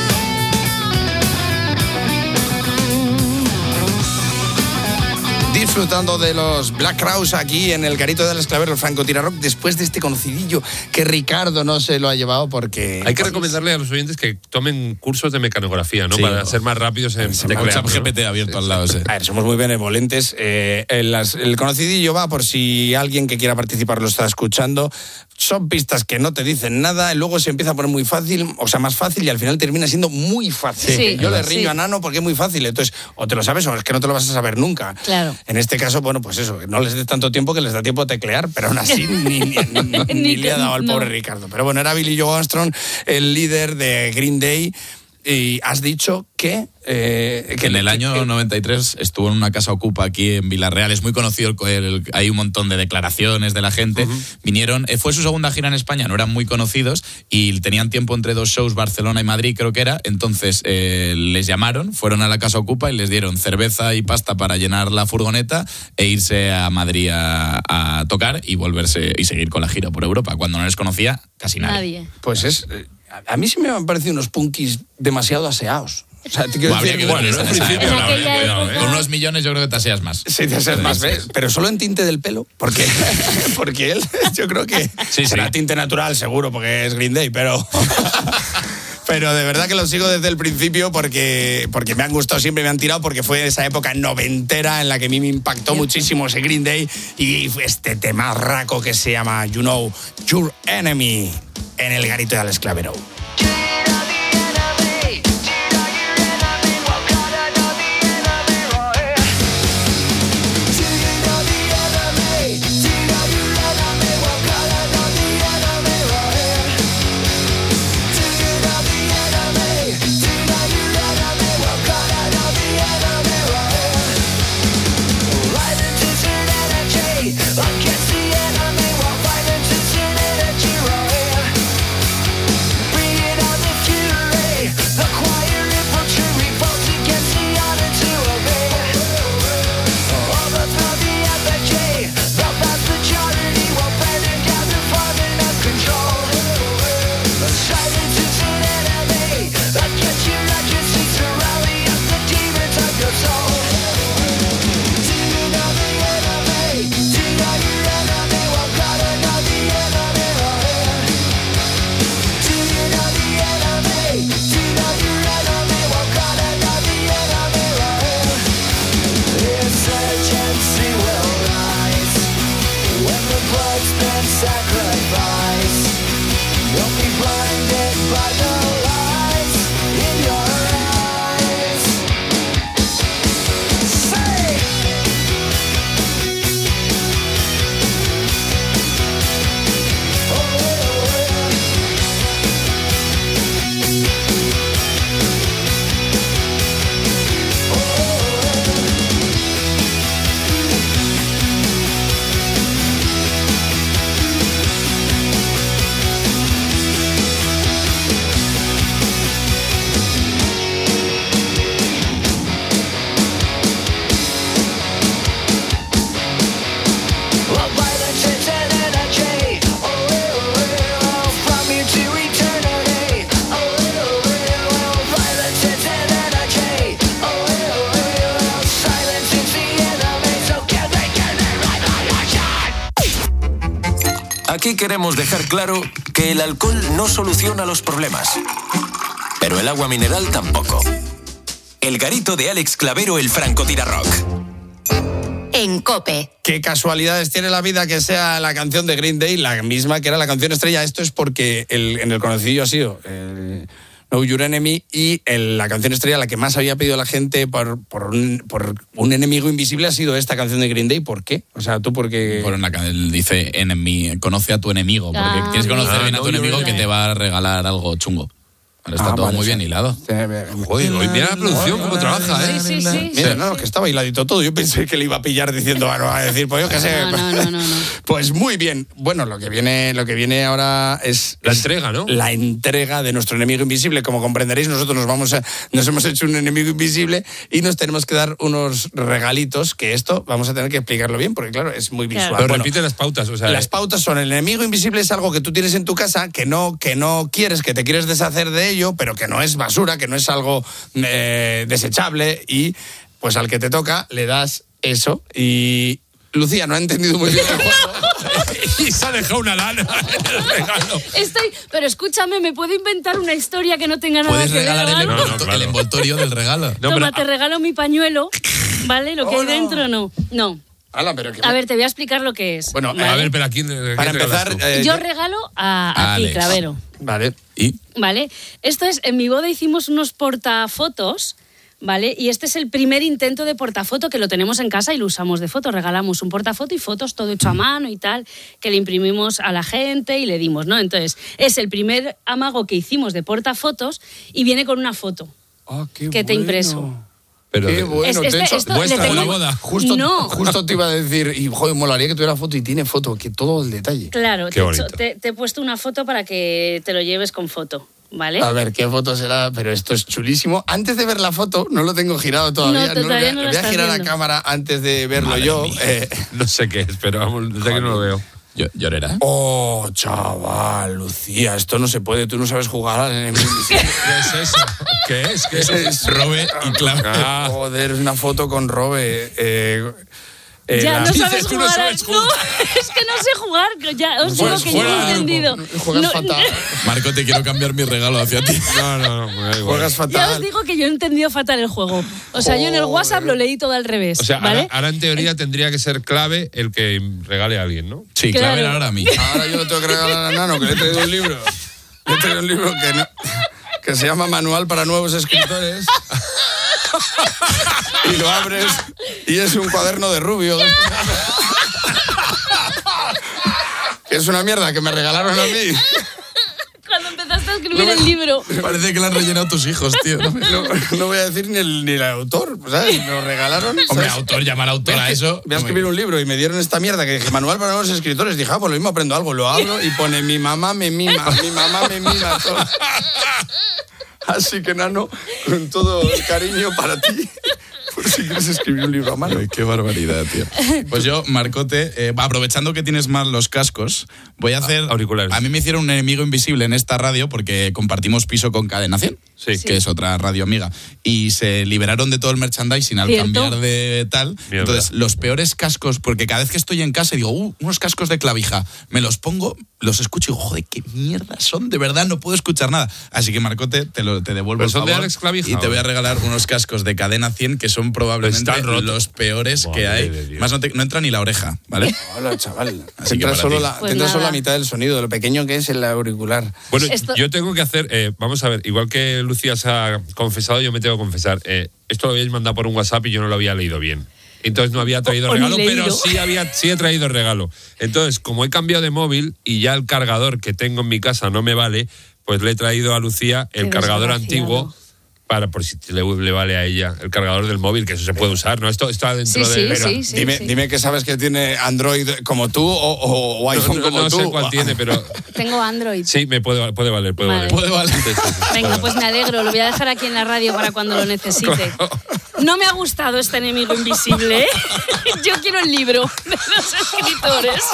yeah, yeah. disfrutando de los Black Crowes aquí en el Garito del Esclavero, el francotirador, después de este conocidillo que Ricardo no se lo ha llevado porque... Hay que recomendarle a los oyentes que tomen cursos de mecanografía, ¿no? Sí, Para o- ser más rápidos en... Se me tecleando, escucha ¿no? G P T abierto al lado, sí. A ver, somos muy benevolentes. Eh, el, las- el conocidillo va por si alguien que quiera participar lo está escuchando. Son pistas que no te dicen nada y luego se empieza a poner muy fácil, o sea, más fácil y al final termina siendo muy fácil. Sí. Yo le Sí. riño a Nano porque es muy fácil. Entonces, o te lo sabes o es que no te lo vas a saber nunca. Claro. En este caso, bueno, pues eso, no les dé tanto tiempo que les da tiempo a teclear, pero aún así ni, ni- ni- ni le ha dado al no. pobre Ricardo. Pero bueno, era Billy Joe Armstrong, el líder de Green Day. Y has dicho que... eh, Que en el año noventa y tres estuvo en una casa ocupa aquí en Villarreal. Es muy conocido, el, el- hay un montón de declaraciones de la gente. Vinieron, eh, fue su segunda gira en España, no eran muy conocidos y tenían tiempo entre dos shows, Barcelona y Madrid creo que era. Entonces eh, les llamaron, fueron a la casa ocupa y les dieron cerveza y pasta para llenar la furgoneta e irse a Madrid a, a tocar y volverse y seguir con la gira por Europa. Cuando no les conocía casi nadie. Nadie. Pues es... eh, A mí sí me han parecido unos punkis demasiado aseados. O sea, te quiero Bueno, habría decir, que verles en esa En época. aquella Cuidado, época- eh. Con unos millones yo creo que te aseas más. sí, te haces más, ¿ves? Pero solo en tinte del pelo, porque, porque él, yo creo que Sí, será sí. tinte natural, seguro, porque es Green Day, pero... Pero de verdad que lo sigo desde el principio porque, porque me han gustado siempre, me han tirado, porque fue esa época noventera en la que a mí me impactó muchísimo ese Green Day y fue este tema raco que se llama You Know Your Enemy en el Garito del Esclavero. Aquí queremos dejar claro que el alcohol no soluciona los problemas, pero el agua mineral tampoco. El Garito de Alex Clavero, el francotirador. En COPE. Qué casualidades tiene la vida que sea la canción de Green Day la misma que era la canción estrella. Esto es porque el, en el conocidillo ha sido el Know Your Enemy y el- la canción estrella la que más había pedido la gente por, por, un, por un enemigo invisible ha sido esta canción de Green Day. ¿Por qué? O sea, tú porque... Bueno, en la que él dice enemy, conoce a tu enemigo, porque Ah, tienes que conocer ah, bien a no, tu yo enemigo no- que te va a regalar algo chungo. Ahora está Ah, todo vale, muy sí. bien hilado. Joder, hoy mira la producción cómo trabaja, ¿eh? Sí, sí, sí. Mira, no, que estaba hiladito todo. Yo pensé que le iba a pillar diciendo, bueno, va a decir, pues yo qué sé. No, no, no, no, no. Pues muy bien. Bueno, lo que viene, lo que viene ahora es La es entrega, ¿no? La entrega de nuestro enemigo invisible. Como comprenderéis, nosotros nos vamos a, nos hemos hecho un enemigo invisible y nos tenemos que dar unos regalitos. Que esto vamos a tener que explicarlo bien, porque claro, es muy visual. Pero Bueno, repite las pautas, o sea, las pautas son: el enemigo invisible es algo que tú tienes en tu casa que no, que no quieres, que te quieres deshacer de ello, pero que no es basura, que no es algo eh, desechable, y pues al que te toca le das eso. Y Lucía no ha entendido muy bien el juego. Y se ha dejado una lana en el regalo. Estoy, pero escúchame, ¿me puedo inventar una historia que no tenga nada Puedes que ver? regalar el, ¿no? envolto- No, no, claro. el envoltorio del regalo. No, Toma, pero- te regalo mi pañuelo, ¿vale? Lo que Oh, hay no. dentro, no. No. Ala, pero que- A ver, te voy a explicar lo que es. Bueno, ¿vale? A ver, pero aquí. para empezar, eh, Yo regalo a, a ti, Alex. Clavero. Vale. ¿Y? ¿Vale? Esto es, en mi boda hicimos unos portafotos, ¿vale? Y este es el primer intento de portafoto que lo tenemos en casa y lo usamos de foto. Regalamos un portafoto y fotos, todo hecho a mano y tal, que le imprimimos a la gente y le dimos, ¿no? Entonces, es el primer amago que hicimos de portafotos y viene con una foto Ah, qué que te he bueno. impreso. Pero, Qué bueno, Es- este- de hecho, esto le vuestra, tengo- la boda. justo, No. justo te iba a decir, y joder, molaría que tuviera foto y tiene foto, que todo el detalle. Claro, Qué te, he bonito. hecho- te- te he puesto una foto para que te lo lleves con foto, ¿vale? A ver qué foto será, pero esto es chulísimo. Antes de ver la foto, no lo tengo girado todavía. No, lo voy todavía a, no lo voy a estás girar la viendo. cámara antes de verlo Madre yo. mía. eh. No sé qué es, pero vamos, desde que no lo veo. Yo- ¿Llorera? Oh, chaval, Lucía, esto no se puede. Tú no sabes jugar al enemigo invisible. ¿Qué es eso? ¿Qué es? ¿Qué es? Es Robe y Clave. Ah. Joder, es una foto con Robe. Eh, eh, Ya, la- no Dices, sabes tú no jugar. a- sabes No, es que no sé jugar. Ya os digo Pues que yo no juega he algo. entendido. Juegas No, fatal. Marco, te quiero cambiar mi regalo hacia ti. No, no, no. me da igual. Juegas Ya os fatal. digo que yo he entendido fatal el juego. O sea, yo en el Joder. WhatsApp lo leí todo al revés, O sea, ¿vale? ahora, ahora en teoría tendría que ser clave el que regale a alguien, ¿no? Sí, Claro. Clave ahora a mí. Ahora yo lo tengo que regalar a Nano, que le he traído un libro. Le he traído un libro que, no- que se llama Manual para Nuevos Escritores. Y lo abres y es un cuaderno de Rubio. Que es una mierda que me regalaron a mí. Cuando empezaste a escribir el libro. Parece que lo han rellenado tus hijos, tío. No, No, no voy a decir ni el, ni el autor, ¿sabes? Me lo regalaron. Hombre, ¿sabes? autor, llamar autor a eso. Voy a escribir un libro y me dieron esta mierda que dije, Manual para Nuevos Escritores. Dije, ah, pues lo mismo aprendo algo. Lo abro y pone, mi mamá me mima, mi mamá me mima. Todo. Así que, Nano, con todo el cariño para ti, por si quieres escribir un libro a mano. Ay, qué barbaridad, tío. Pues yo, Marcote, eh, aprovechando que tienes más los cascos, voy a hacer... Auriculares. A mí me hicieron un enemigo invisible en esta radio porque compartimos piso con Cadena cien, Sí. que es otra radio amiga, y se liberaron de todo el merchandising al Cierto. cambiar de tal. Mierda. Entonces, los peores cascos, porque cada vez que estoy en casa digo, uh, unos cascos de clavija, me los pongo, los escucho y digo, joder, qué mierda son, de verdad no puedo escuchar nada. Así que, Marcote, te, lo, te devuelvo ¿Pero el son de favor Alex Clavija, y te o? voy a regalar unos cascos de Cadena cien que son probablemente Están rotos. los peores que Madre hay. de Dios. Más no, te- no entra ni la oreja, ¿vale? Hola, chaval. Así Te que entra, para solo ti. la, te Pues entra solo nada. la mitad del sonido, de lo pequeño que es el auricular. Bueno, Esto- yo tengo que hacer, eh, vamos a ver, igual que Lucía se ha confesado, yo me tengo que confesar. Eh, esto lo habéis mandado por un WhatsApp y yo no lo había leído bien. Entonces no había traído O- o ni regalo, pero leído. sí, había, sí he traído regalo. Entonces, como he cambiado de móvil y ya el cargador que tengo en mi casa no me vale, pues le he traído a Lucía el Qué cargador desgraciado. antiguo para por si le, le vale a ella el cargador del móvil, que eso se puede usar, ¿no? Esto está dentro Sí, de... sí, sí, sí, dime, sí. dime que sabes que tiene Android como tú o, o- o No, iPhone no- como no tú. sé cuál tiene, pero Tengo Android. sí, me puede, puede valer, puede Vale. valer. Puede valer. Sí, sí, sí, Venga, puede pues me alegro. Lo voy a dejar aquí en la radio para cuando lo necesite. No me ha gustado este enemigo invisible, ¿eh? Yo quiero el libro de los escritores.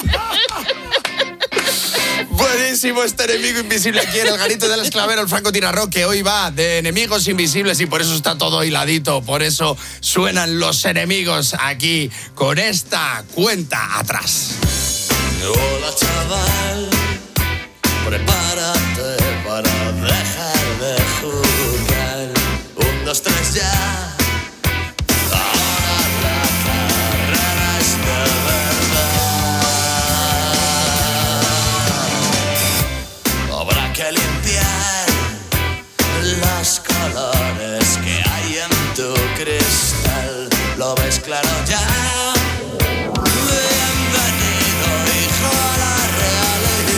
Buenísimo este enemigo invisible aquí en el garito del esclavero, el francotirador, que hoy va de enemigos invisibles y por eso está todo hiladito, por eso suenan los enemigos aquí con esta cuenta atrás. Hola chaval, prepárate para dejar de jugar. Un, dos, tres ya. Ahora la carrera es de verdad. Habrá que limpiar los colores que hay en tu cristal. ¿Lo ves claro ya? Bienvenido, hijo, a la realidad.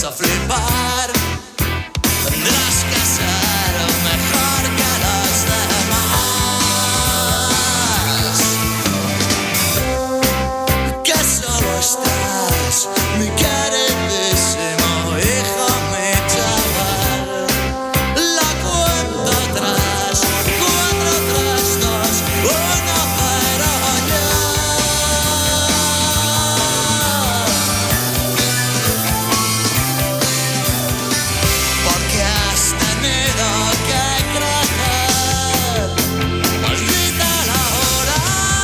vas a flipar. Tendrás que ser mejor que los demás. Que solo estás, mi queridísimo hijo, mi chaval. La cuenta atrás, cuatro, tres, dos, uno, cero, ya. Porque has tenido que crecer, maldita la hora.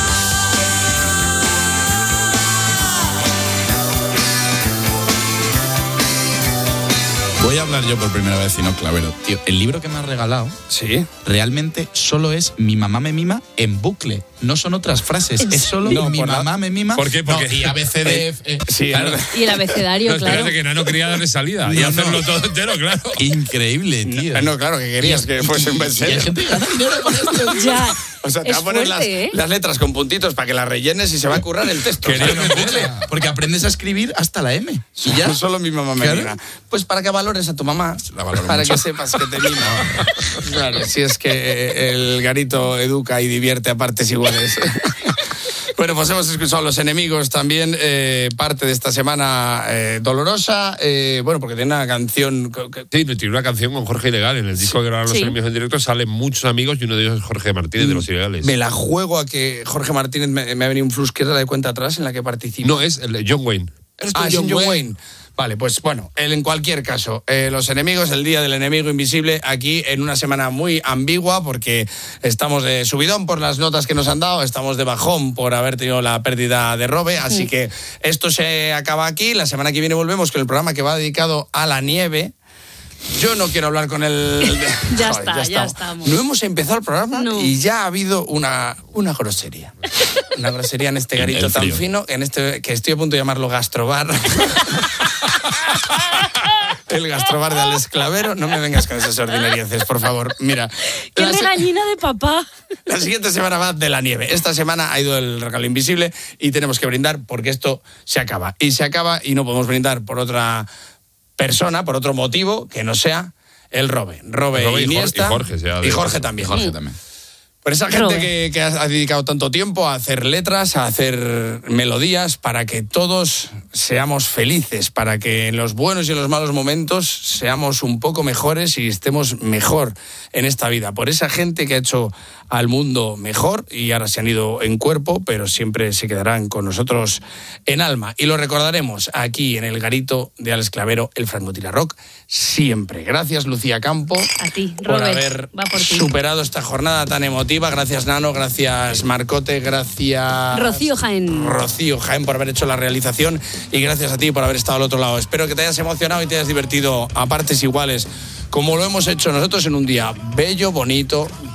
Voy a hablar yo por primera vez y no Clavero. Tío, el libro que me has regalado, sí, realmente solo es Mi mamá me mima en bucle. No son otras frases, es solo No, Mi por la- mamá me mima. ¿Por qué? Porque- No, y A B C D. Eh, sí, claro. Y el abecedario, No, claro. espérate que Nano quería darle salida y No, hacerlo no. todo entero, claro. Increíble, tío. No, claro, que querías que fuese un Y hay bestseller. gente que gana dinero con esto. Ya. O sea, te Es va a poner fuerte, las, ¿eh? las letras con puntitos para que las rellenes y se va a currar el texto. Quería ¿sabes? un bucle, porque aprendes a escribir hasta la M. Y ya solo mi mamá me Claro. mira. Pues para que valores a tu mamá, La valoro para mucho. que sepas que te mima. Claro, si es que el garito educa y divierte a partes iguales. Bueno, pues hemos escuchado a Los Enemigos también, eh, parte de esta semana eh, dolorosa, eh, bueno, porque tiene una canción... que- Sí, tiene una canción con Jorge Ilegal. En el disco que grabaron Los Sí. Enemigos en directo salen muchos amigos y uno de ellos es Jorge Martínez de Los Ilegales. Me la juego a que Jorge Martínez me, me ha venido un flux que es la de cuenta atrás en la que participa. No, es el de John Wayne. ¿Eres tú, John, Wayne? Vale, pues bueno, el- en cualquier caso, eh, Los Enemigos, el Día del Enemigo Invisible, aquí en una semana muy ambigua porque estamos de subidón por las notas que nos han dado, estamos de bajón por haber tenido la pérdida de Robe, así que esto se acaba aquí, la semana que viene volvemos con el programa que va dedicado a la nieve. Yo no quiero hablar con el... Ya Joder, está, ya estamos. estamos. No hemos empezado el programa No. y ya ha habido una, una grosería. Una grosería en este En garito el tan frío. fino, en este que estoy a punto de llamarlo gastrobar. El gastrobar de Alex Clavero. No me vengas con esas ordinarieces, por favor. Mira, ¡Qué la, se- regañina de papá! la siguiente semana va de la nieve. Esta semana ha ido el regalo invisible y tenemos que brindar porque esto se acaba. Y se acaba y no podemos brindar por otra persona, por otro motivo que no sea el Robe. Robe, Robe y Jor- Iniesta. y Jorge, sea de- y Jorge también. Jorge también. Por esa gente Robe. que, que ha dedicado tanto tiempo a hacer letras, a hacer melodías, para que todos seamos felices, para que en los buenos y en los malos momentos seamos un poco mejores y estemos mejor en esta vida. Por esa gente que ha hecho al mundo mejor y ahora se han ido en cuerpo, pero siempre se quedarán con nosotros en alma. Y lo recordaremos aquí en el garito de Alex Clavero, el Francotira Rock, siempre. Gracias, Lucía Campo, A ti, por Robert. haber Va por ti. superado esta jornada tan emotiva. Gracias, Nano, gracias, Marcote, gracias... Rocío Jaén. Rocío Jaén por haber hecho la realización y gracias a ti por haber estado al otro lado. Espero que te hayas emocionado y te hayas divertido a partes iguales, como lo hemos hecho nosotros en un día bello, bonito,